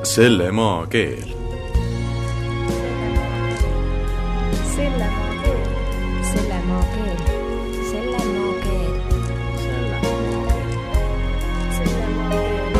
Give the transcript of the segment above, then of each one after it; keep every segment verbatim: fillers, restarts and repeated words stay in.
Selle maa keel. Selle maa keel. Selle maa keel. Selle maa keel. Selle maa keel. Selle maa keel.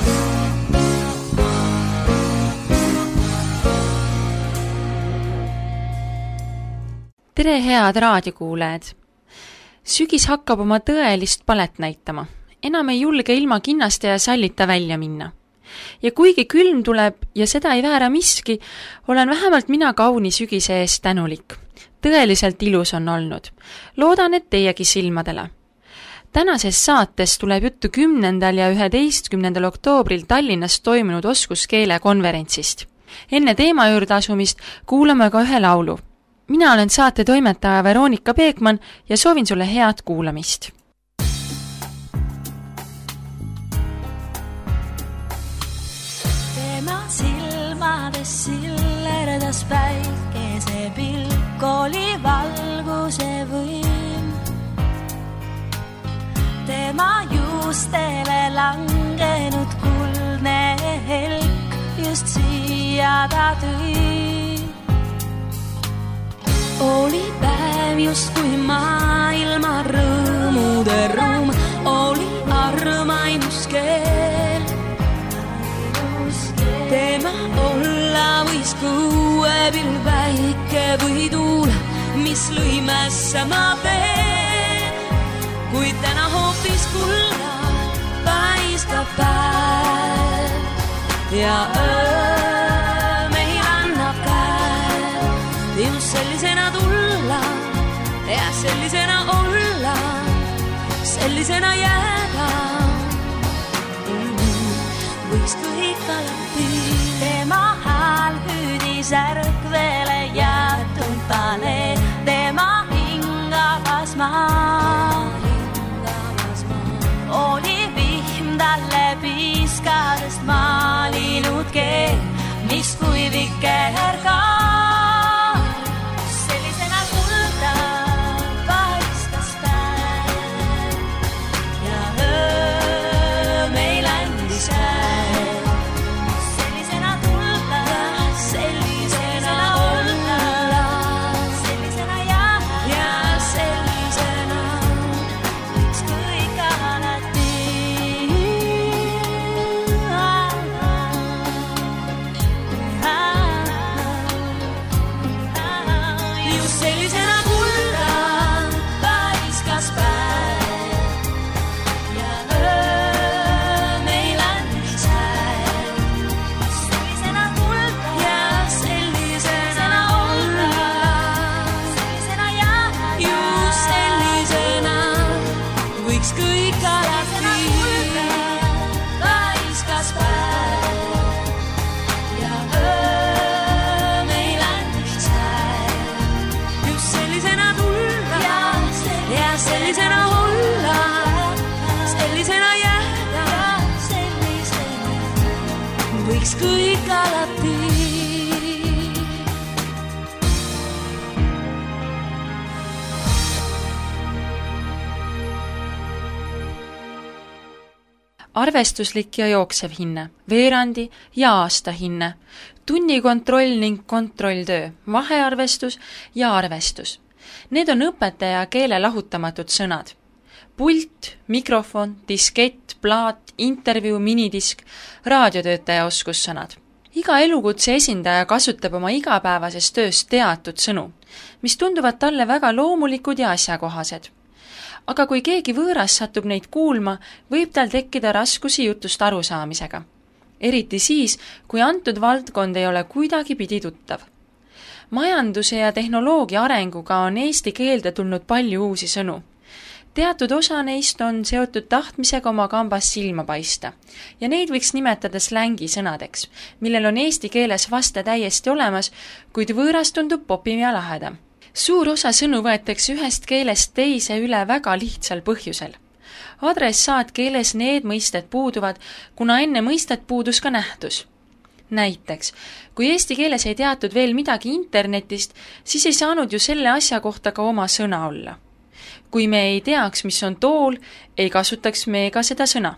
Tere, head raadiokuulajad! Sügis hakkab oma tõelist palet näitama. Enam ei julge ilma kinnasta ja sallita välja minna. Ja kuigi külm tuleb ja seda ei väära miski, olen vähemalt mina kauni sügise eest tänulik. Tõeliselt ilus on olnud. Loodan, et teiegi silmadele. Tänases saates tuleb juttu kümnendal ja üheteistkümnendal oktoobril Tallinnas toimunud oskuskeele konverentsist. Enne teema juurde asumist kuulame ka ühe laulu. Mina olen saate toimetaja Veronika Peekman ja soovin sulle head kuulamist. Tema silmades sillerdas päikese pilk oli valguse võim. Tema juustele langenud kuldne helk just siia ta tõi. Oli päev just kui maailma rõõmude ruum, oli armainus keel. Tema olla võis kuuepil väike või tuul, mis lõi mässama veel. Kuid täna hoopis kulla paiskab päev ja öö meil annab käe. Just sellisena tulla ja sellisena olla, sellisena jääda. Võiks kõik alati. Tema hääl hüüdis ärkvele jäetud pane. Tema hingavas maa oli vihm talle piiskadest maalinud keel, mis kui viker ka. Kõik alati. Arvestuslik ja jooksev hinne, veerandi ja aasta hinne, tunnikontroll ning kontrolltöö, vahearvestus ja arvestus. Need on õpetaja keele lahutamatud sõnad. Pult, mikrofon, diskett, plaat, intervjuu, minidisk, raadiotöötaja oskussõnad. Iga elukutse esindaja kasutab oma igapäevases töös teatud sõnu, mis tunduvad talle väga loomulikud ja asjakohased. Aga kui keegi võõras satub neid kuulma, võib tal tekkida raskusi jutust arusaamisega. Eriti siis, kui antud valdkond ei ole kuidagi pidi tuttav. Majanduse ja tehnoloogia arenguga on eesti keelde tulnud palju uusi sõnu. Teatud osa neist on seotud tahtmisega oma kambas silma paista ja neid võiks nimetada slängi sõnadeks, millel on eesti keeles vaste täiesti olemas, kuid võõras tundub popim ja lahedam. Suur osa sõnu võetakse ühest keelest teise üle väga lihtsal põhjusel. Adressaatkeeles need mõisted puuduvad, kuna enne mõistet puudus ka nähtus. Näiteks, kui eesti keeles ei teatud veel midagi internetist, siis ei saanud ju selle asja kohta ka oma sõna olla. Kui me ei teaks, mis on tool, ei kasutaks me ka seda sõna.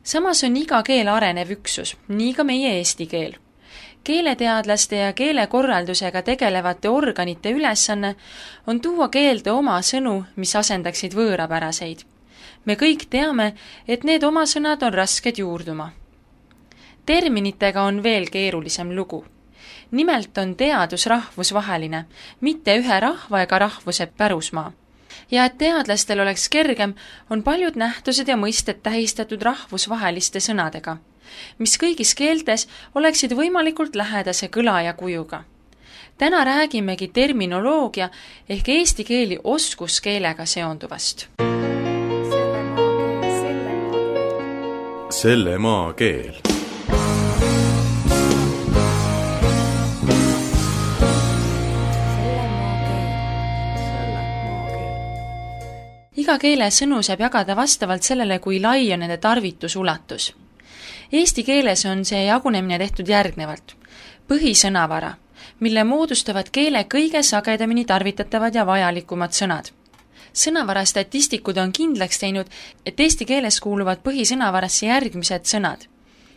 samas on iga keel arenev üksus, nii ka meie eesti keel. Keeleteadlaste ja keelekorraldusega tegelevate organite ülesanne on tuua keelde oma sõnu, mis asendaksid võõrapäraseid. Me kõik teame, et need oma sõnad on rasked juurduma. Terminitega on veel keerulisem lugu. Nimelt on teadus rahvusvaheline, mitte ühe rahva ega rahvuse pärusmaa. Ja et teadlastel oleks kergem, on paljud nähtused ja mõisted tähistatud rahvusvaheliste sõnadega, mis kõigis keeltes oleksid võimalikult lähedase kõla ja kujuga. Täna räägimegi terminoloogia ehk eesti keeli oskuskeelega seonduvast. Selle maa keel. Iga keele sõnu saab jagada vastavalt sellele, kui lai on nende tarvitusulatus. Eesti keeles on see jagunemine tehtud järgnevalt. Põhisõnavara, mille moodustavad keele kõige sagedamini tarvitatavad ja vajalikumad sõnad. Sõnavara statistikud on kindlaks teinud, et eesti keeles kuuluvad põhisõnavarasse järgmised sõnad.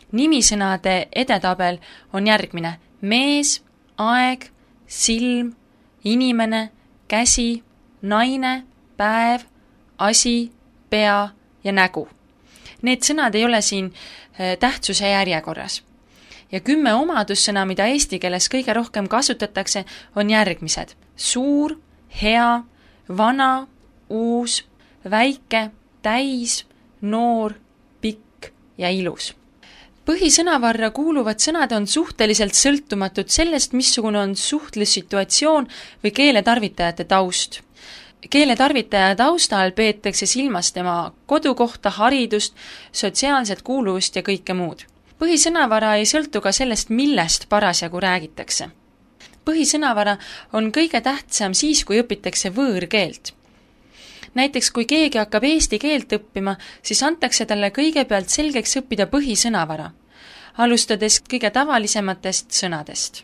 Nimisõnade edetabel on järgmine: mees, aeg, silm, inimene, käsi, naine, päev, asi, pea ja nägu. Need sõnad ei ole siin tähtsuse järjekorras. Ja kümme omadussõna, mida eesti keeles kõige rohkem kasutatakse, on järgmised: suur, hea, vana, uus, väike, täis, noor, pikk ja ilus. Põhisõnavarra kuuluvad sõnad on suhteliselt sõltumatud sellest, missugune on suhtlussituatsioon või keeletarvitajate taust. Keeletarvitaja taustal peetakse silmas tema kodukohta, haridust, sotsiaalset kuuluvust ja kõike muud. Põhisõnavara ei sõltu ka sellest, millest parasjagu räägitakse. Põhisõnavara on kõige tähtsam siis, kui õpitakse võõrkeelt. Näiteks, kui keegi hakkab eesti keelt õppima, siis antakse talle kõigepealt selgeks õppida põhisõnavara, alustades kõige tavalisematest sõnadest.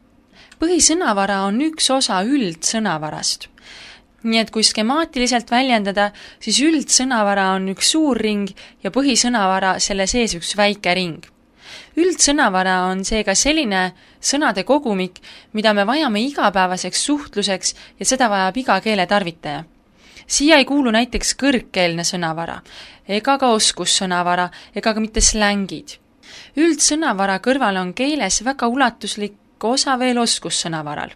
Põhisõnavara on üks osa üldsõnavarast. Nii et kui skemaatiliselt väljendada, siis üldsõnavara on üks suur ring ja põhisõnavara selle sees üks väike ring. Üldsõnavara on seega selline sõnade kogumik, mida me vajame igapäevaseks suhtluseks ja seda vajab iga keele tarvitaja. Siia ei kuulu näiteks kõrgkeelne sõnavara, ega ka oskussõnavara, ega ka mitte slängid. Üldsõnavara kõrval on keeles väga ulatuslik osa veel oskussõnavaral.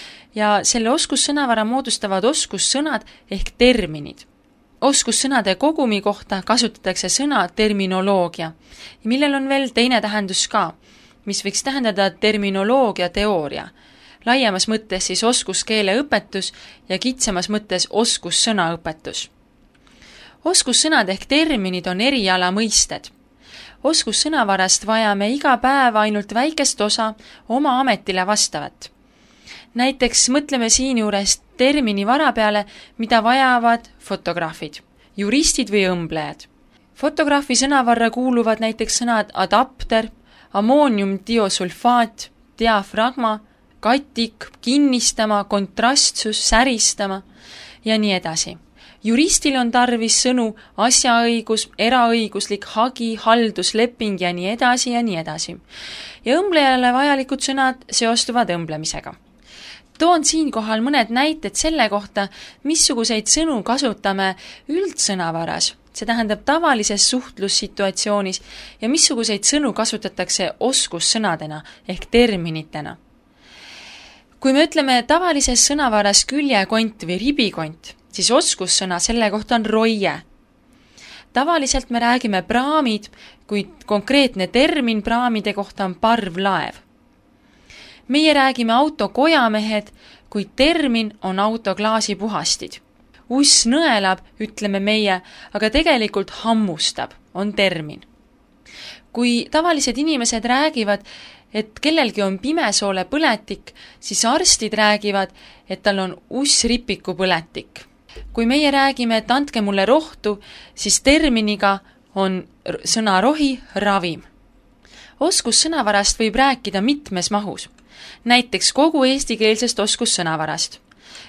Ja selle oskussõnavara moodustavad oskussõnad ehk terminid. Oskussõnade kogumi kohta kasutatakse sõna terminoloogia, millel on veel teine tähendus ka, mis võiks tähendada terminoloogia teooria, laiemas mõttes siis oskuskeele õpetus ja kitsamas mõttes oskussõnaõpetus. Oskussõnad ehk terminid on eriala mõisted. Oskussõnavarast vajame iga päev ainult väikest osa oma ametile vastavat. Näiteks mõtleme siin juures termini vara peale, mida vajavad fotograafid, juristid või õmblejad. Fotograafi sõnavarra kuuluvad näiteks sõnad adapter, ammooniumdiosulfaat, diafragma, katik, kinnistama, kontrastsus, säristama ja nii edasi. Juristil on tarvis sõnu asjaõigus, eraõiguslik, hagi, haldusleping ja nii edasi ja nii edasi. Ja õmblejale vajalikud sõnad seostuvad õmblemisega. Toon siinkohal mõned näited selle kohta, missuguseid sõnu kasutame üldsõnavaras, see tähendab tavalises suhtlussituatsioonis, ja missuguseid sõnu kasutatakse oskussõnadena ehk terminitena. Kui me ütleme tavalises sõnavaras küljekont või ribikont, siis oskussõna selle kohta on roie. Tavaliselt me räägime praamid, kuid konkreetne termin praamide kohta on parvlaev. Meie räägime auto kojamehed, kuid termin on auto klaasipuhastid. Uss nõelab, ütleme meie, aga tegelikult hammustab, on termin. Kui tavalised inimesed räägivad, et kellelgi on pimesoole põletik, siis arstid räägivad, et tal on ussripiku põletik. Kui meie räägime, et andke mulle rohtu, siis terminiga on sõna rohi ravim. Oskussõnavarast võib rääkida mitmes mahus. Näiteks kogu eestikeelsest oskussõnavarast.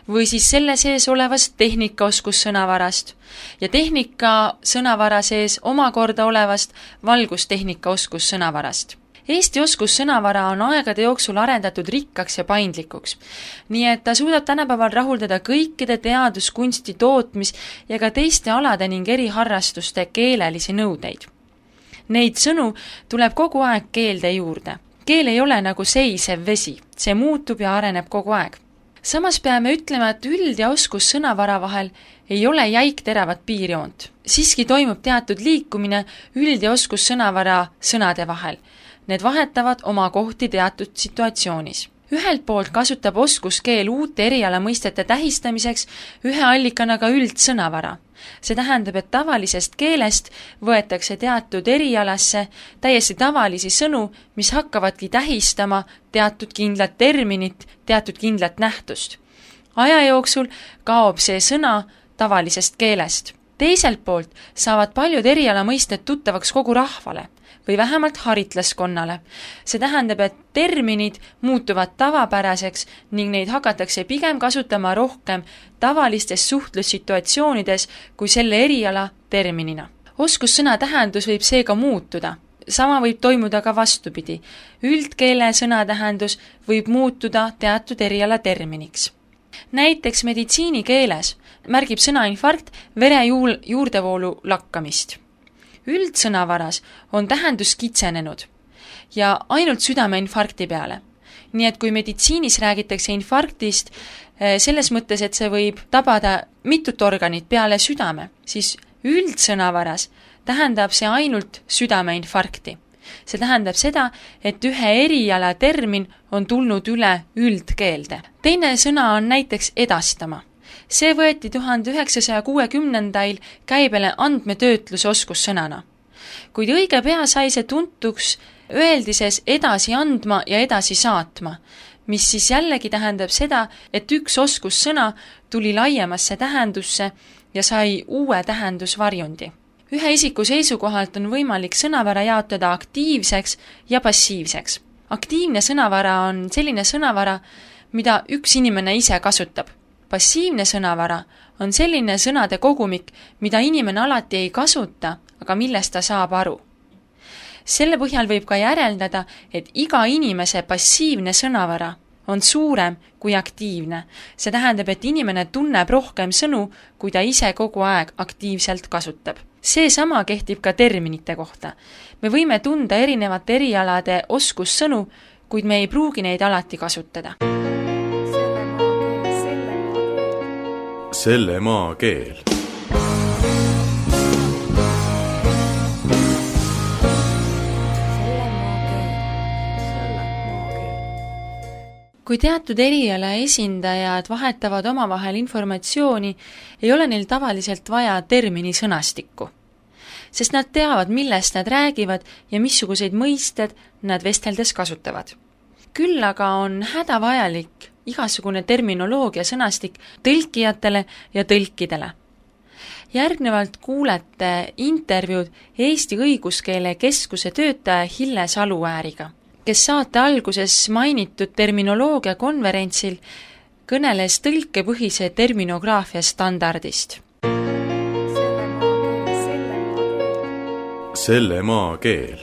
või siis selle sees olevast tehnikaoskussõnavarast ja tehnika sõnavara sees omakorda olevast valgustehnika oskussõnavarast. Eesti oskussõnavara on aegade jooksul arendatud rikkaks ja paindlikuks, nii et ta suudab tänapäeval rahuldada kõikide teadus, kunsti, tootmis ja ka teiste alade ning eriharrastuste keelelisi nõudeid. Neid sõnu tuleb kogu aeg keelde juurde. Keel ei ole nagu seisev vesi, see muutub ja areneb kogu aeg. Samas peame ütlema, et üld- ja oskussõnavara vahel ei ole jäik teravat piirjoont. Siiski toimub teatud liikumine üld- ja oskussõnavara sõnade vahel. Need vahetavad oma kohti teatud situatsioonis. Ühelt poolt kasutab oskuskeel uute eriala mõistete tähistamiseks ühe allikana ka üldsõnavara. See tähendab, et tavalisest keelest võetakse teatud erialasse täiesti tavalisi sõnu, mis hakkavadki tähistama teatud kindlat terminit, teatud kindlat nähtust. Aja jooksul kaob see sõna tavalisest keelest. Teiselt poolt saavad paljud eriala mõisted tuttavaks kogu rahvale või vähemalt haritlaskonnale. See tähendab, et terminid muutuvad tavapäraseks ning neid hakatakse pigem kasutama rohkem tavalistes suhtlussituatsioonides kui selle eriala terminina. Oskussõna tähendus võib seega muutuda. Sama võib toimuda ka vastupidi. Üldkeele sõnatähendus võib muutuda teatud eriala terminiks. Näiteks meditsiinikeeles märgib sõna infarkt vere juul, juurdevoolu lakkamist. Üldsõnavaras on tähendus kitsenenud ja ainult südameinfarkti peale. Nii et kui meditsiinis räägitakse infarktist selles mõttes, et see võib tabada mitut organit peale südame, siis üldsõnavaras tähendab see ainult südameinfarkti. See tähendab seda, et ühe eriala termin on tulnud üle üldkeelde. Teine sõna on näiteks edastama. See võeti tuhande üheksasaja kuuekümnendail käibele andmetöötluse oskussõnana. Kuid õige pea sai see tuntuks öeldises edasi andma ja edasi saatma, mis siis jällegi tähendab seda, et üks oskussõna tuli laiemasse tähendusse ja sai uue tähendusvarjundi. Ühe isiku seisukohalt on võimalik sõnavara jaotada aktiivseks ja passiivseks. Aktiivne sõnavara on selline sõnavara, mida üks inimene ise kasutab. Passiivne sõnavara on selline sõnade kogumik, mida inimene alati ei kasuta, aga millest ta saab aru. Selle põhjal võib ka järeldada, et iga inimese passiivne sõnavara on suurem kui aktiivne. See tähendab, et inimene tunneb rohkem sõnu, kui ta ise kogu aeg aktiivselt kasutab. See sama kehtib ka terminite kohta. Me võime tunda erinevate erialade oskussõnu, kuid me ei pruugi neid alati kasutada. Selle maa keel. Kui teatud eriala esindajad vahetavad omavahel informatsiooni, ei ole neil tavaliselt vaja termini sõnastikku, sest nad teavad, millest nad räägivad ja missuguseid mõisted nad vesteldes kasutavad. Küll aga on hädavajalik igasugune terminoloogia sõnastik tõlkijatele ja tõlkidele. Järgnevalt kuulete intervjuud Eesti Õiguskeele Keskuse töötaja Hille Saluääriga, kes saate alguses mainitud terminoloogia konverentsil kõneles tõlkepõhise terminograafia standardist. Selle maa keel.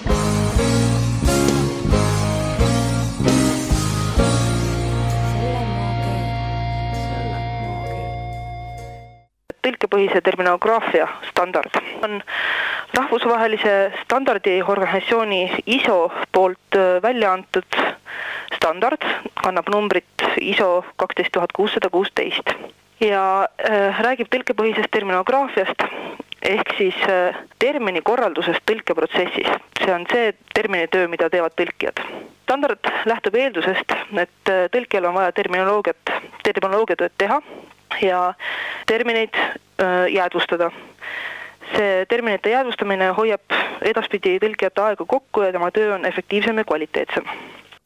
Tõlkepõhise terminograafia standard on rahvusvahelise standardiorganisatsiooni I S O poolt välja antud standard, kannab numbrit I S O kaksteist tuhat kuussada kuusteist ja äh, räägib tõlkepõhisest terminograafiast ehk siis äh, termini korraldusest tõlkeprotsessis. See on see terminitöö, mida teevad tõlkijad. Standard lähtub eeldusest, et äh, tõlkijal on vaja terminoloogiat, terminoloogiatööd teha ja termineid äh, jäädvustada. See terminite jäädvustamine hoiab edaspidi tõlkijate aega kokku ja tema töö on efektiivsem ja kvaliteetsem.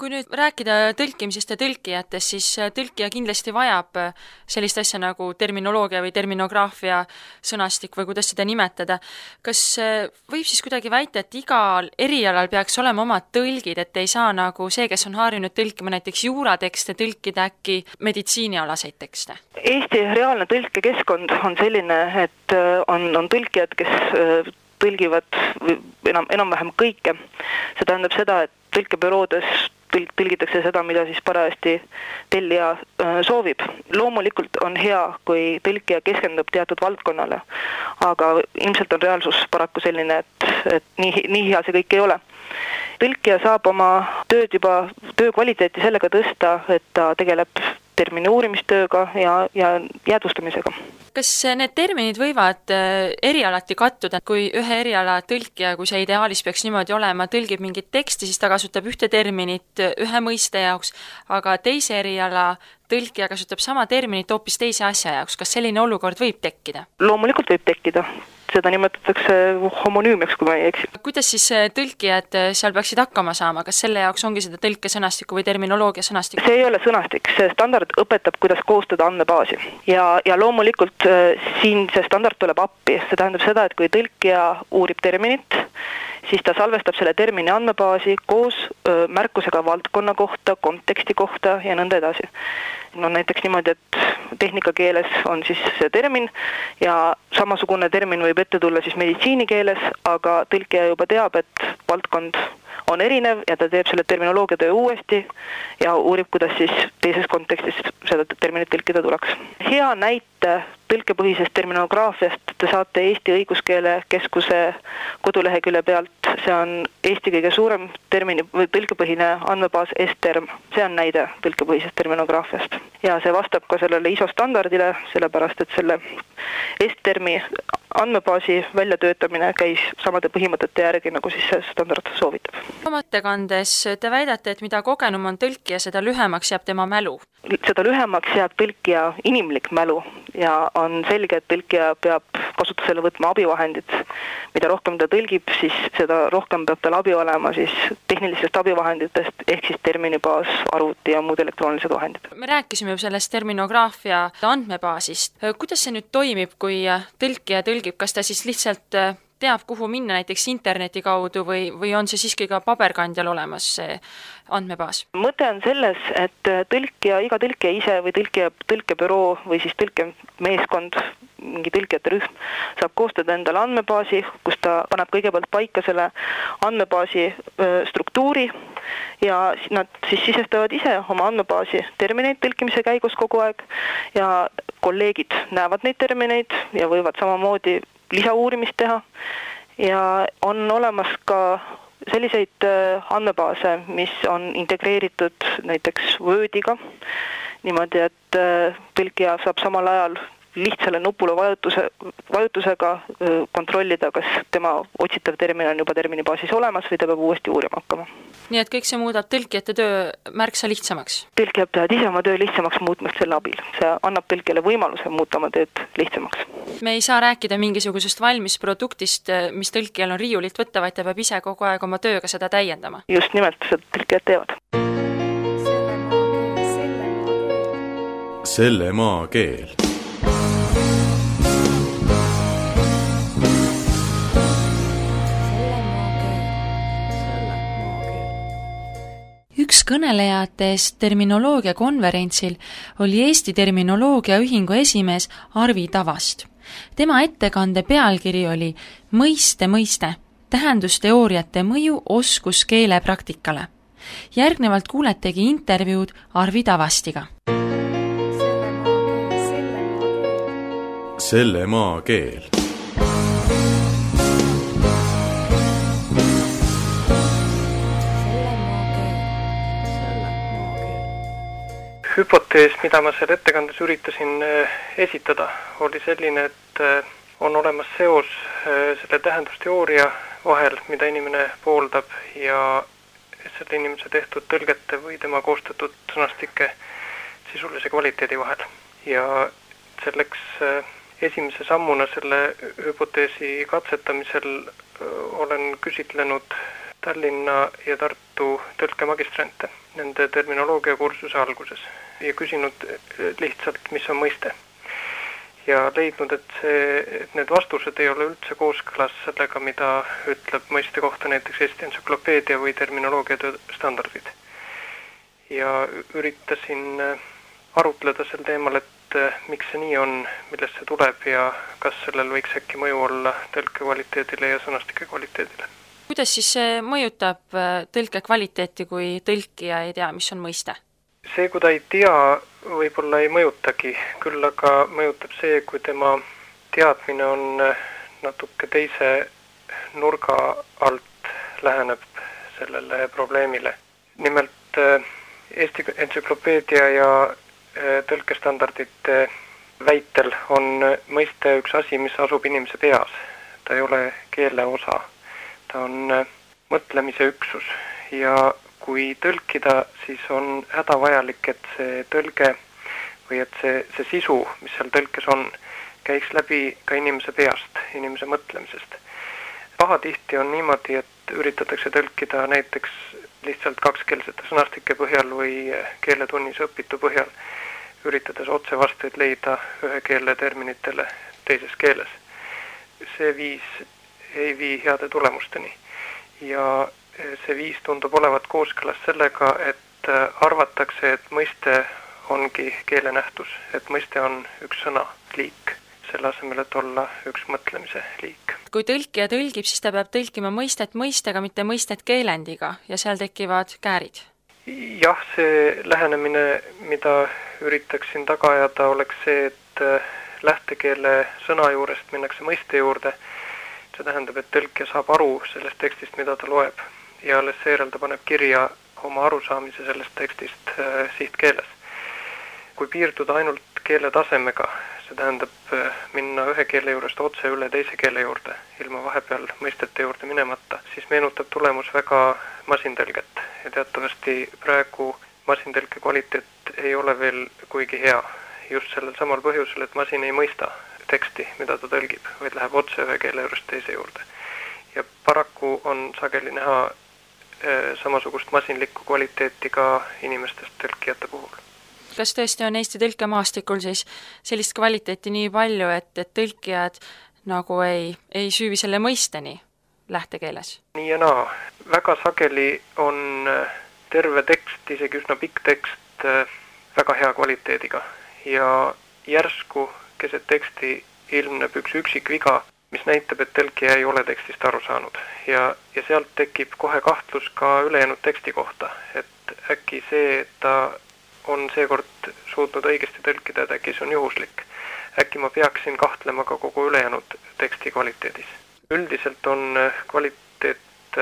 Kui nüüd rääkida tõlkimisest ja tõlkijatest, siis tõlkija kindlasti vajab sellist asja nagu terminoloogia või terminograafia sõnastik või kuidas seda nimetada. Kas võib siis kuidagi väita, et igal erialal peaks olema omad tõlgid, et ei saa nagu see, kes on harjunud tõlkima näiteks juuratekste, tõlkida äkki meditsiinialaseid tekste? Eesti reaalne tõlkekeskkond on selline, et on, on tõlkijad, kes tõlgivad enam, enam-vähem kõike. See tähendab seda, et tõlkebüroodes tõlgitakse seda, mida siis parajasti tellija soovib. Loomulikult on hea, kui tõlkija keskendub teatud valdkonnale, aga ilmselt on reaalsus paraku selline, et, et nii, nii hea see kõik ei ole. Tõlkija saab oma tööd juba, töö kvaliteeti sellega tõsta, et ta tegeleb termini uurimistööga ja, ja jäädvustamisega. Kas need terminid võivad erialati kattuda, kui ühe eriala tõlkija, kui see ideaalis peaks niimoodi olema, tõlgib mingit teksti, siis ta kasutab ühte terminit ühe mõiste jaoks, aga teise eriala tõlkija kasutab sama terminit hoopis teise asja jaoks. Kas selline olukord võib tekkida? Loomulikult võib tekkida. Seda nimetatakse homonüümiaks, kui ma ei eksi. Kuidas siis tõlkijad seal peaksid hakkama saama? Kas selle jaoks ongi seda tõlkesõnastiku või terminoloogia sõnastik? See ei ole sõnastik, see standard õpetab, kuidas koostada andmebaasi. Ja, ja loomulikult siin see standard tuleb appi. See tähendab seda, et kui tõlkija uurib terminit, siis ta salvestab selle termini andmebaasi koos öö, märkusega valdkonna kohta, konteksti kohta ja nõnda edasi. No näiteks niimoodi, et tehnikakeeles on siis see termin ja samasugune termin võib ette tulla siis meditsiinikeeles, aga tõlkija juba teab, et valdkond on erinev ja ta teeb selle terminoloogia töö uuesti ja uurib, kuidas siis teises kontekstis seda terminit tõlkida tuleks. Hea näite tõlkepõhisest terminograafiast te saate Eesti Õiguskeele Keskuse kodulehekülje pealt. See on Eesti kõige suurem termini või tõlkepõhine andmebaas S-term. See on näide tõlkepõhisest terminograafiast. Ja see vastab ka sellele I S O standardile, sellepärast et selle S-termi andmebaasi väljatöötamine käis samade põhimõtete järgi, nagu siis see standard soovitab. Oma ettekandes te väidate, et mida kogenum on tõlkija, seda lühemaks jääb tema mälu. Seda lühemaks jääb tõlkija inimlik mälu ja on selge, et tõlkija peab kasutusele võtma abivahendid. Mida rohkem ta tõlgib, siis seda rohkem peab tal abi olema siis tehnilistest abivahenditest ehk siis terminibaas, arvuti ja muud elektroonilised vahendid. Me rääkisime ju sellest terminograafia andmebaasist. Kuidas see nüüd toimib, kui tõlkija tõlgib, kas ta siis lihtsalt teab, kuhu minna näiteks interneti kaudu või, või on see siiski ka paberkandjal olemas see andmebaas? Mõte on selles, et tõlkija, iga tõlkija ise või tõlkija, tõlkebüroo või siis tõlkemeeskond, mingi tõlkijate rühm saab koostada endale andmebaasi, kus ta paneb kõigepealt paika selle andmebaasi struktuuri ja nad siis sisestavad ise oma andmebaasi termineid tõlkimise käigus kogu aeg ja kolleegid näevad neid termineid ja võivad samamoodi lisauurimist teha ja on olemas ka selliseid andmebaase, mis on integreeritud näiteks Wordiga, niimoodi, et tõlkija saab samal ajal lihtsale nupule vajutuse, vajutusega kontrollida, kas tema otsitav termin on juba terminibaasis olemas või ta peab uuesti uurima hakkama. Nii et kõik see muudab tõlkijate töö märksa lihtsamaks? Tõlkijad peavad ise oma töö lihtsamaks muutmast selle abil. See annab tõlkijale võimaluse muuta oma tööd lihtsamaks. Me ei saa rääkida mingisugusest valmis produktist, mis tõlkijal on riiulit võtta, vaid ta peab ise kogu aeg oma tööga seda täiendama. Just nimelt, seda tõlkijad teevad. Selle maa keel. Üks kõnelejatest terminoloogia konverentsil oli Eesti Terminoloogia Ühingu esimees Arvi Tavast. Tema ettekande pealkiri oli Mõiste mõiste, tähendusteooriate mõju oskuskeele praktikale. Järgnevalt kuuletegi intervjuud Arvi Tavastiga. Selle maa keel. Hüpotees, mida ma seal ettekandes üritasin esitada, oli selline, et on olemas seos selle tähendusteooria vahel, mida inimene pooldab ja selle inimese tehtud tõlgete või tema koostatud sõnastike sisulise kvaliteedi vahel. Ja selleks esimese sammuna selle hüpoteesi katsetamisel olen küsitlenud Tallinna ja Tartu Tartu tõlkemagistrante nende terminoloogiakursuse alguses ja küsinud lihtsalt, mis on mõiste. Ja leidnud, et, see, et need vastused ei ole üldse kooskõlas sellega, mida ütleb mõiste kohta näiteks Eesti entsüklopeedia või terminoloogia standardid. Ja üritasin arutleda sel teemal, et miks see nii on, millest see tuleb ja kas sellel võiks äkki mõju olla tõlke kvaliteedile ja sõnastike kvaliteedile. Kuidas siis see mõjutab tõlke kvaliteeti, kui tõlkija ei tea, mis on mõiste? See, kui ta ei tea, võib-olla ei mõjutagi, küll aga mõjutab see, kui tema teadmine on natuke teise nurga alt läheneb sellele probleemile. Nimelt Eesti entsüklopeedia ja tõlkestandardite väitel on mõiste üks asi, mis asub inimese peas. Ta ei ole keele osa, ta on mõtlemise üksus ja kui tõlkida, siis on hädavajalik, et see tõlge või et see, see sisu, mis seal tõlkes on, käiks läbi ka inimese peast, inimese mõtlemisest. Pahatihti on niimoodi, et üritatakse tõlkida näiteks lihtsalt kakskeelsete sõnastike põhjal või keeletunnis õpitu põhjal, üritades otsevastuid leida ühe keele terminitele teises keeles. See viis ei vii heade tulemusteni ja see viis tundub olevat kooskõlas sellega, et arvatakse, et mõiste ongi keelenähtus, et mõiste on üks sõna, liik, selle asemel, et olla üks mõtlemise liik. Kui tõlkija tõlgib, siis ta peab tõlkima mõistet mõistega, mitte mõistet keelendiga ja seal tekivad käärid. Jah, see lähenemine, mida üritaksin taga ajada, oleks see, et lähtekeele sõna juurest minnakse mõiste juurde. See tähendab, et tõlkija saab aru sellest tekstist, mida ta loeb. Ja alles seejärel ta paneb kirja oma arusaamise sellest tekstist äh, sihtkeeles. Kui piirduda ainult keele tasemega, see tähendab äh, minna ühe keele juurest otse üle teise keele juurde, ilma vahepeal mõistete juurde minemata, siis meenutab tulemus väga masintõlget. Ja teatavasti praegu masintõlke kvaliteet ei ole veel kuigi hea. Just sellel samal põhjusel, et masin ei mõista teksti, mida ta tõlgib, vaid läheb otse ühe keele juurest teise juurde. Ja paraku on sageli näha samasugust masinlikku kvaliteeti ka inimestest tõlkijate puhul. Kas tõesti on Eesti tõlkemaastikul siis sellist kvaliteeti nii palju, et, et tõlkijad nagu ei, ei süüvi selle mõisteni lähtekeeles? Nii ja naa. Väga sageli on terve tekst, isegi üsna pikk tekst, väga hea kvaliteediga ja järsku keset teksti ilmneb üks üksik viga, mis näitab, et tõlkija ei ole tekstist aru saanud. Ja, ja sealt tekib kohe kahtlus ka ülejäänud teksti kohta, et äkki see, et ta on seekord suutnud õigesti tõlkida, et äkki see on juhuslik. Äkki ma peaksin kahtlema ka kogu ülejäänud teksti kvaliteedis. Üldiselt on kvaliteet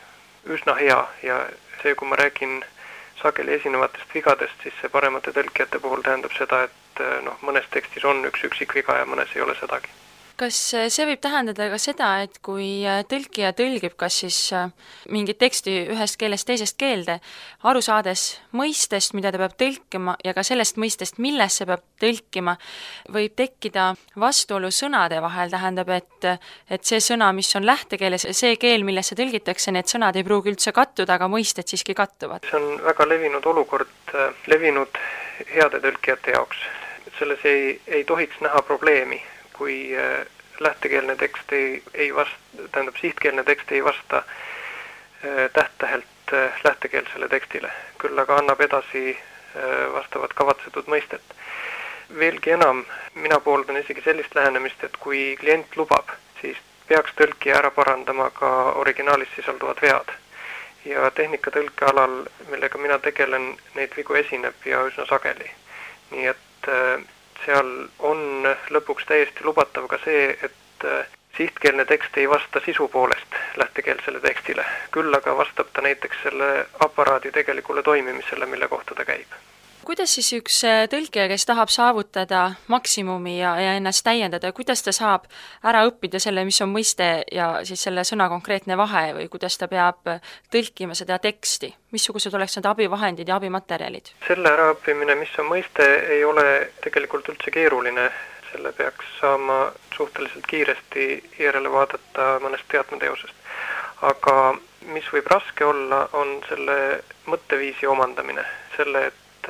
üsna hea ja see, kui ma räägin sageli esinevatest vigadest, siis see paremate tõlkijate puhul tähendab seda, et noh, mõnes tekstis on üks üksik viga ja mõnes ei ole sedagi. Kas see võib tähendada ka seda, et kui tõlkija tõlgib kas siis mingit teksti ühest keelest teisest keelde, aru saades mõistest, mida ta peab tõlkima ja ka sellest mõistest, millest see peab tõlkima, võib tekkida vastuolu sõnade vahel, tähendab, et, et see sõna, mis on lähtekeeles, see keel, millesse tõlgitakse, need sõnad ei pruugi üldse kattuda, aga mõisted siiski kattuvad? See on väga levinud olukord, levinud heade tõlkijate jaoks. Selles ei, ei tohiks näha probleemi, kui lähtekeelne tekst ei, ei vasta, tähendab sihtkeelne tekst ei vasta täht-tähelt lähtekeelsele tekstile, küll aga annab edasi vastavat kavatsetud mõistet. Veelgi enam, mina pooldan isegi sellist lähenemist, et kui klient lubab, siis peaks tõlkija ära parandama ka originaalis sisalduvad vead. Ja tehnikatõlke alal, millega mina tegelen, neid vigu esineb ja üsna sageli. Nii et seal on lõpuks täiesti lubatav ka see, et sihtkeelne tekst ei vasta sisu poolest lähtekeelsele tekstile. Küll aga vastab ta näiteks selle aparaadi tegelikule toimimisele, mille kohta ta käib. Kuidas siis üks tõlkija, kes tahab saavutada maksimumi ja, ja ennast täiendada, kuidas ta saab ära õppida selle, mis on mõiste ja siis selle sõna konkreetne vahe või kuidas ta peab tõlkima seda teksti? Missugused oleks need abivahendid ja abimaterjalid? Selle äraõppimine, mis on mõiste, ei ole tegelikult üldse keeruline. Selle peaks saama suhteliselt kiiresti järele vaadata mõnest teatmeteosest. aga mis võib raske olla, on selle mõtteviisi omandamine, selle, et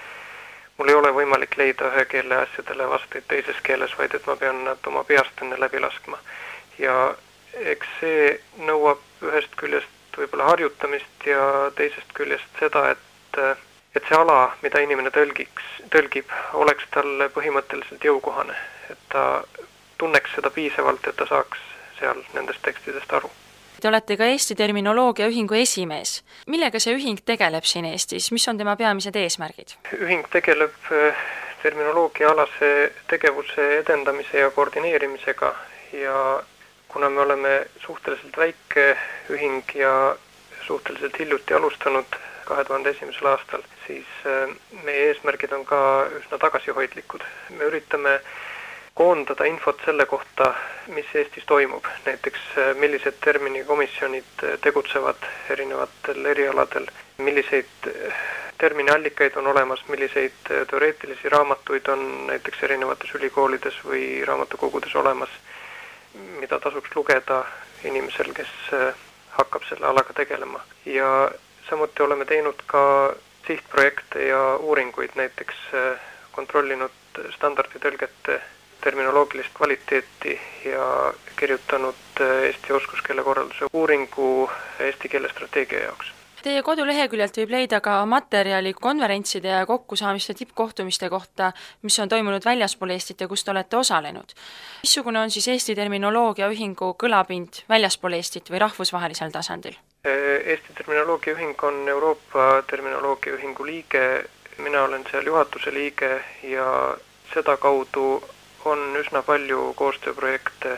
mul ei ole võimalik leida ühe keele asjadele vastuid teises keeles, vaid et ma pean nad oma peast enne läbi laskma. Ja eks see nõuab ühest küljest võib-olla harjutamist ja teisest küljest seda, et, et see ala, mida inimene tõlgiks, tõlgib, oleks talle põhimõtteliselt jõukohane, et ta tunneks seda piisavalt, et ta saaks seal nendest tekstidest aru. Te olete ka Eesti Terminoloogia Ühingu esimees. Millega see ühing tegeleb siin Eestis? Mis on tema peamised eesmärgid? Ühing tegeleb terminoloogiaalase tegevuse edendamise ja koordineerimisega ja kuna me oleme suhteliselt väike ühing ja suhteliselt hiljuti alustanud kahe tuhande esimesel aastal, siis meie eesmärgid on ka üsna tagasihoidlikud. Me üritame koondada infot selle kohta, mis Eestis toimub, näiteks millised terminikomisjonid tegutsevad erinevatel erialadel, milliseid terminiallikaid on olemas, milliseid teoreetilisi raamatuid on näiteks erinevates ülikoolides või raamatukogudes olemas, mida tasuks lugeda inimesel, kes hakkab selle alaga tegelema. Ja samuti oleme teinud ka sihtprojekte ja uuringuid, näiteks kontrollinud standarditõlgete terminoloogilist kvaliteeti ja kirjutanud Eesti oskuskeele korralduse uuringu eesti keele strateegia jaoks. Teie koduleheküljelt võib leida ka materjali konverentside ja kokkusaamiste tippkohtumiste kohta, mis on toimunud väljaspool Eestit ja kus te olete osalenud. Missugune on siis Eesti Terminoloogia Ühingu kõlapind väljaspool Eestit või rahvusvahelisel tasandil? Eesti Terminoloogia Ühing on Euroopa Terminoloogia Ühingu liige, mina olen seal juhatuse liige ja seda kaudu on üsna palju koostööprojekte,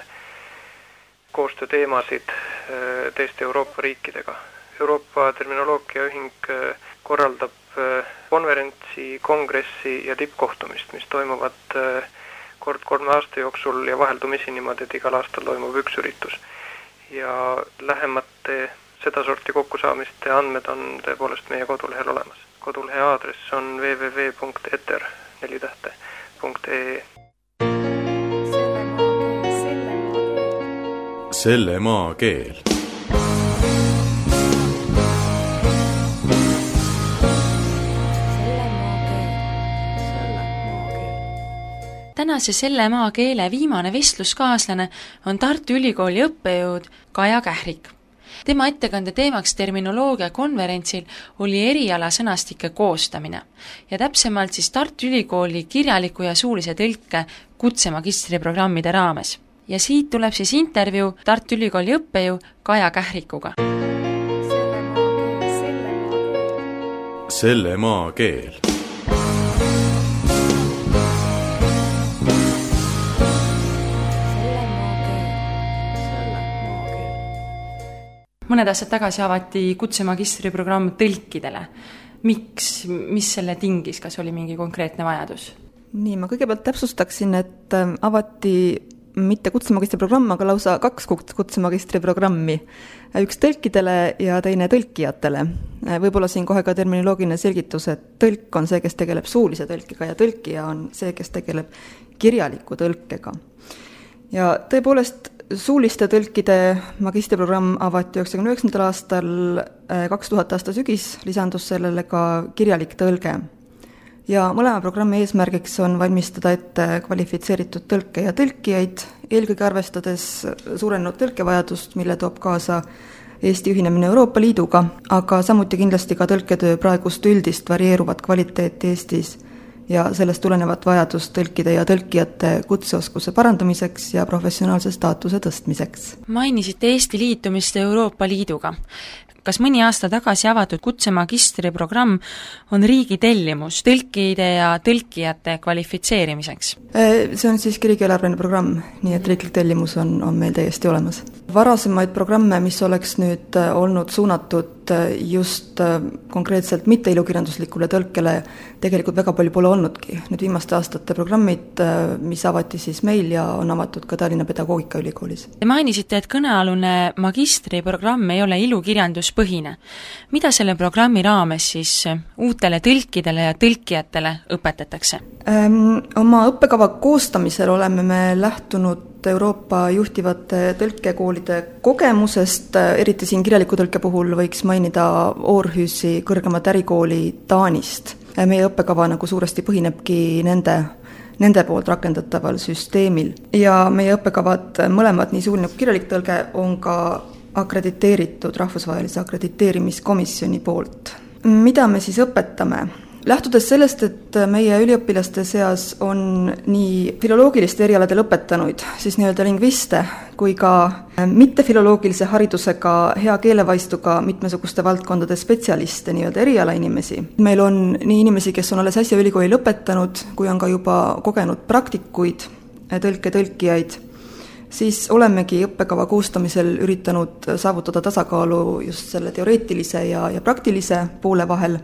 koostööteemasid teiste Euroopa riikidega. Euroopa Terminoloogia Ühing korraldab konverentsi, kongressi ja tippkohtumist, mis toimuvad kord kolme aasta jooksul ja vaheldumisi niimoodi, et igal aastal toimub üks üritus. Ja lähemate seda sorti kokkusaamiste andmed on tõepoolest meie kodulehel olemas. Kodulehe aadress on w w w punkt eter neli tähte punkt e e. Selle maa keel. Tänase Selle maa keele viimane vestluskaaslane on Tartu Ülikooli õppejõud Kaja Kährik. Tema ettekande teemaks terminoloogia konverentsil oli eriala sõnastike koostamine ja täpsemalt siis Tartu Ülikooli kirjaliku ja suulise tõlke kutsemagistriprogrammide raames. Ja siit tuleb siis intervjuu Tartu Ülikooli õppejõu Kaja Kährikuga. Selle maa keel. Mõned aastad tagasi avati kutsemagistriprogramm tõlkidele. Miks, mis selle tingis, kas oli mingi konkreetne vajadus? Nii, ma kõigepealt täpsustaksin, et avati mitte kutsemagistriprogramm, aga lausa kaks kutsemagistriprogrammi. Üks tõlkidele ja teine tõlkijatele. Võib-olla siin kohe ka terminoloogiline selgitus, et tõlk on see, kes tegeleb suulise tõlkiga ja tõlkija on see, kes tegeleb kirjaliku tõlkega. Ja tõepoolest suuliste tõlkide magistriprogramm avati üheksakümne üheksandal aastal, kaks tuhat aasta sügis lisandus sellele ka kirjalik tõlge. Ja mõlema programmi eesmärgiks on valmistada ette kvalifitseeritud tõlke ja tõlkijaid, eelkõige arvestades suurenenud tõlkevajadust, mille toob kaasa Eesti ühinemine Euroopa Liiduga, aga samuti kindlasti ka tõlketöö praegust üldist varieeruvat kvaliteeti Eestis ja sellest tulenevat vajadust tõlkide ja tõlkijate kutseoskuse parandamiseks ja professionaalse staatuse tõstmiseks. Mainisite Eesti liitumist Euroopa Liiduga. Kas mõni aasta tagasi avatud kutsemagistriprogramm on riigi tellimus tõlkide ja tõlkijate kvalifitseerimiseks? See on siis riigieelarveline programm, nii et riiklik tellimus on, on meil täiesti olemas. Varasemaid programme, mis oleks nüüd olnud suunatud just konkreetselt mitte ilukirjanduslikule tõlkele, tegelikult väga palju pole olnudki. Nüüd viimaste aastate programmid, mis avati siis meil ja on avatud ka Tallinna Pedagoogikaülikoolis. Te mainisite, et kõnealune magistriprogramm ei ole ilukirjanduspõhine. Mida selle programmi raames siis uutele tõlkidele ja tõlkijatele õpetatakse? Ähm, oma õppekava koostamisel oleme me lähtunud Euroopa juhtivate tõlkekoolide kogemusest, eriti siin kirjaliku tõlke puhul võiks mainida Aarhusi kõrgemat ärikooli Taanist. Meie õppekava nagu suuresti põhinebki nende, nende poolt rakendataval süsteemil. Ja meie õppekavad mõlemad, nii suuline kui kirjalik tõlge, on ka akrediteeritud rahvusvahelise akrediteerimiskomisjoni poolt. Mida me siis õpetame? Lähtudes sellest, et meie üliõpilaste seas on nii filoloogiliste erialadel õpetanuid, siis nii-öelda lingviste, kui ka mittefiloloogilise haridusega hea keelevaistuga mitmesuguste valdkondade spetsialiste, nii-öelda erialainimesi. Meil on nii inimesi, kes on alles äsja ülikooli lõpetanud, kui on ka juba kogenud praktikuid, tõlke-tõlkijaid, siis olemegi õppekava koostamisel üritanud saavutada tasakaalu just selle teoreetilise ja, ja praktilise poole vahel.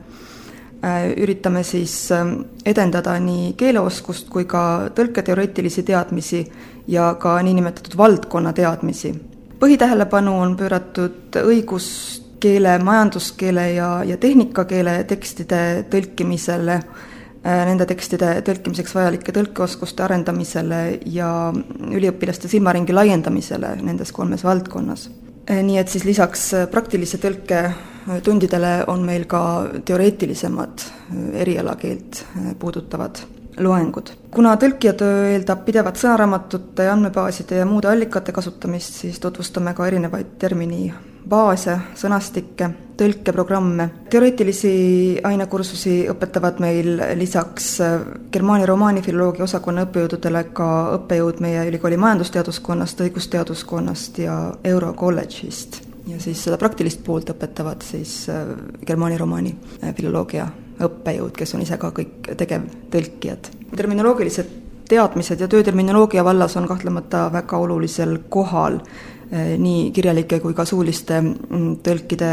Üritame siis edendada nii keeleoskust kui ka tõlketeoreetilisi teadmisi ja ka niinimetatud valdkonna teadmisi. Põhitähelepanu on pööratud õiguskeele, majanduskeele ja, ja tehnikakeele tekstide tõlkimisele, nende tekstide tõlkimiseks vajalike tõlkeoskuste arendamisele ja üliõpilaste silmaringi laiendamisele nendes kolmes valdkonnas. Nii et siis lisaks praktilise tõlke tundidele on meil ka teoreetilisemad erialakeelt puudutavad loengud. Kuna tõlkijatöö eeldab pidevat sõnaraamatute, andmebaaside ja muude allikate kasutamist, siis tutvustame ka erinevaid termini baase, sõnastikke, tõlkeprogramme. Teoreetilisi ainekursusi õpetavad meil lisaks Germaani romaani filoloogia osakonna õppejõududele ka õppejõud meie ülikooli majandusteaduskonnast, õigusteaduskonnast ja Euro kolledžist. Ja siis seda praktilist poolt õpetavad siis Germaani romaani filoloogia õppejõud, kes on ise ka kõik tegevtõlkijad. Terminoloogilised teadmised ja tööterminoloogia vallas on kahtlemata väga olulisel kohal nii kirjalike kui ka suuliste tõlkide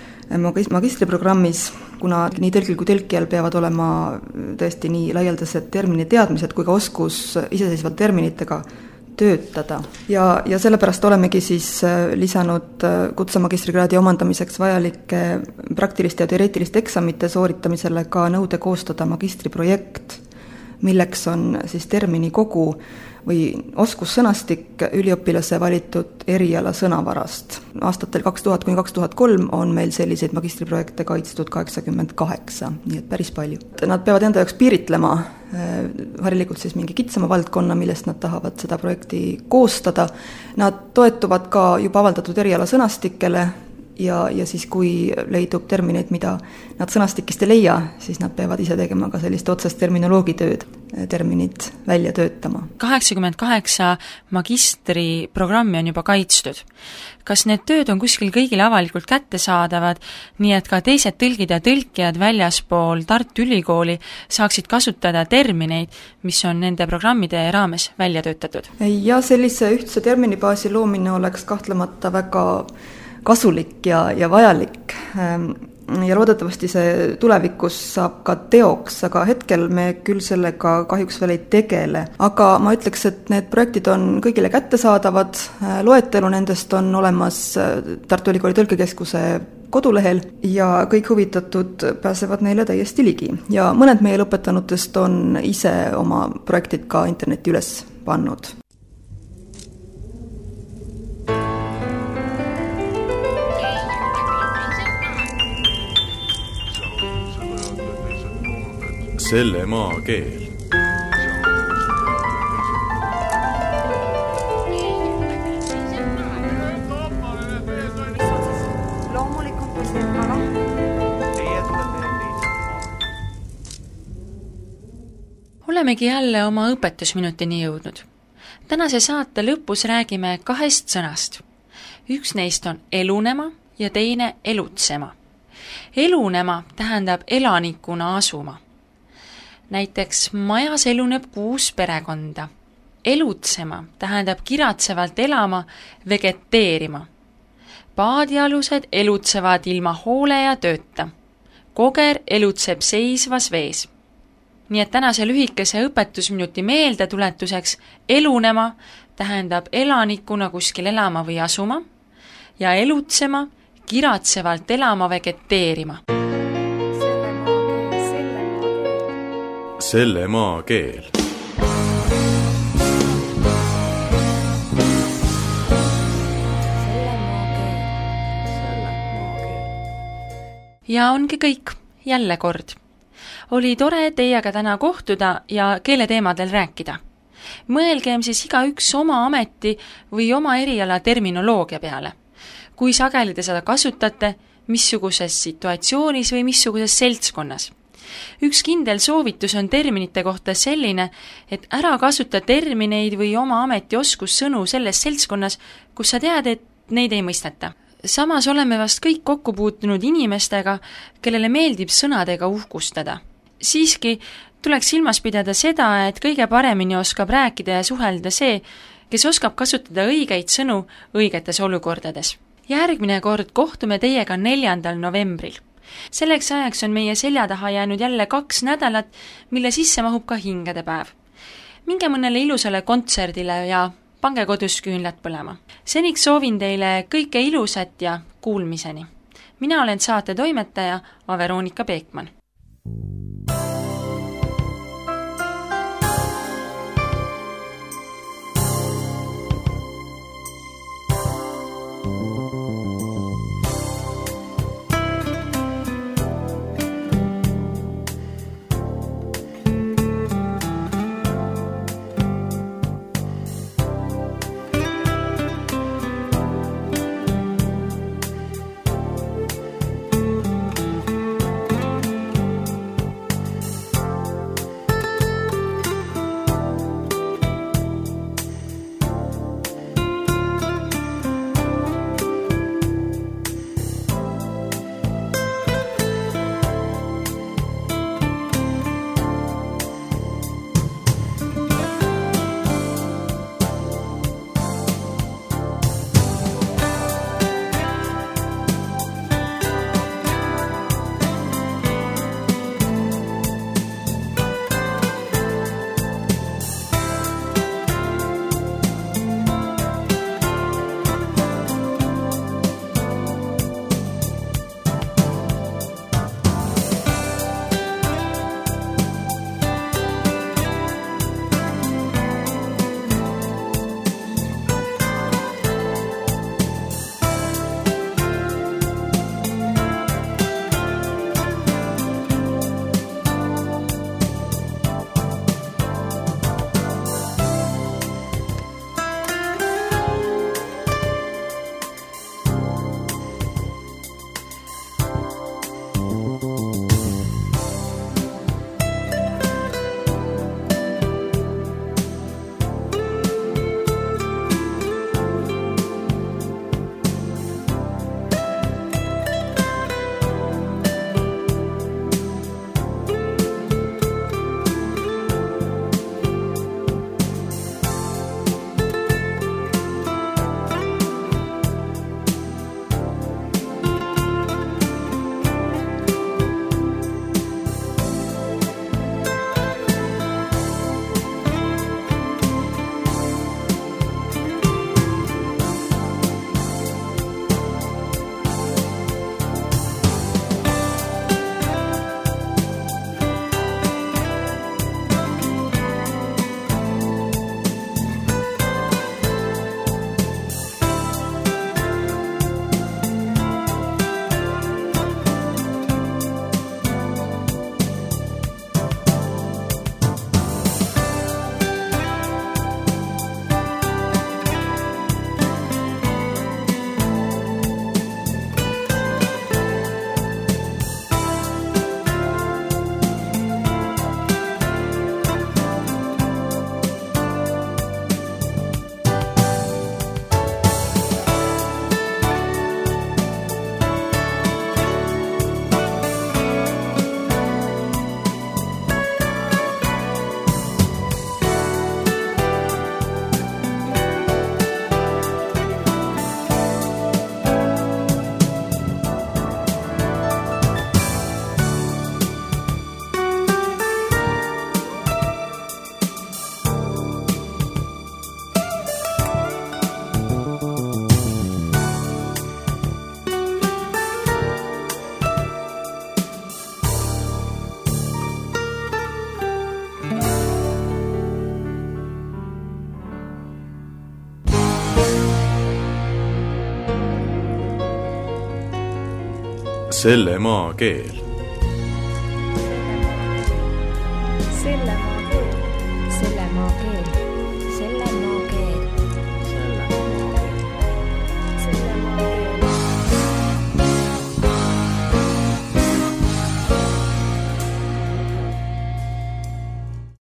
magistriprogrammis, kuna nii tõlgil kui tõlkijal peavad olema tõesti nii laialdased termini teadmised kui ka oskus iseseisvalt terminitega töötada. Ja, ja sellepärast olemegi siis lisanud kutsemagistrikraadi omandamiseks vajalike praktiliste ja teoreetiliste eksamite sooritamisele ka nõude koostada magistriprojekt, milleks on siis termini kogu või oskussõnastik üliõpilase valitud eriala sõnavarast. Aastatel kaks tuhat kuni kaks tuhat kolm on meil selliseid magistriprojekte kaitstud kaheksakümmend kaheksa, nii et päris palju. Nad peavad enda jaoks piiritlema harilikult siis mingi kitsama valdkonna, millest nad tahavad seda projekti koostada. Nad toetuvad ka juba avaldatud eriala sõnastikele ja, ja siis kui leidub termineid, mida nad sõnastikist ei leia, siis nad peavad ise tegema ka sellist otsest terminoloogitööd, terminid välja töötama. kaheksakümmend kaheksa magistriprogrammi on juba kaitstud. Kas need tööd on kuskil kõigile avalikult kättesaadavad, nii et ka teised tõlgid ja tõlkijad väljaspool Tartu Ülikooli saaksid kasutada termineid, mis on nende programmide raames välja töötatud? Ja sellise ühtse terminibaasi loomine oleks kahtlemata väga kasulik ja, ja vajalik ja loodetavasti see tulevikus saab ka teoks, aga hetkel me küll sellega kahjuks veel ei tegele. Aga ma ütleks, et need projektid on kõigile kättesaadavad, loetelu nendest on olemas Tartu Ülikooli tõlkekeskuse kodulehel ja kõik huvitatud pääsevad neile täiesti ligi. Ja mõned meie lõpetanutest on ise oma projektid ka interneti üles pannud. Selle maa keel. Olemegi jälle oma õpetusminutini jõudnud. Tänase saate lõpus räägime kahest sõnast. Üks neist on elunema ja teine elutsema. Elunema tähendab elanikuna asuma. Näiteks majas eluneb kuus perekonda. Elutsema tähendab kiratsevalt elama, vegeteerima. Paadialused elutsevad ilma hoole ja tööta. Koger elutseb seisvas vees. Nii et tänase lühikese õpetusminuti meeldetuletuseks elunema tähendab elanikuna kuskil elama või asuma ja elutsema kiratsevalt elama, vegeteerima. Selle maa keel. ja ongi kõik, jälle kord. Oli tore teiega täna kohtuda ja keeleteemadel rääkida. Mõelgem siis iga üks oma ameti või oma eriala terminoloogia peale. Kui sageli te seda kasutate, missuguses situatsioonis või missuguses seltskonnas. Üks kindel soovitus on terminite kohta selline, et ära kasuta termineid või oma ameti oskussõnu selles seltskonnas, kus sa tead, et neid ei mõisteta. Samas oleme vast kõik kokku puutunud inimestega, kellele meeldib sõnadega uhkustada. Siiski tuleks silmas pidada seda, et kõige paremini oskab rääkida ja suhelda see, kes oskab kasutada õigeid sõnu õigetes olukordades. Järgmine kord kohtume teiega neljandal novembril. Selleks ajaks on meie selja taha jäänud jälle kaks nädalat, mille sisse mahub ka hingedepäev. Minge mõnele ilusale kontserdile ja pange kodus küünlad põlema. Seniks soovin teile kõike ilusat ja kuulmiseni. Mina olen saate toimetaja Veronika Peekman. selle maa keel. selle maa keel. selle maa keel.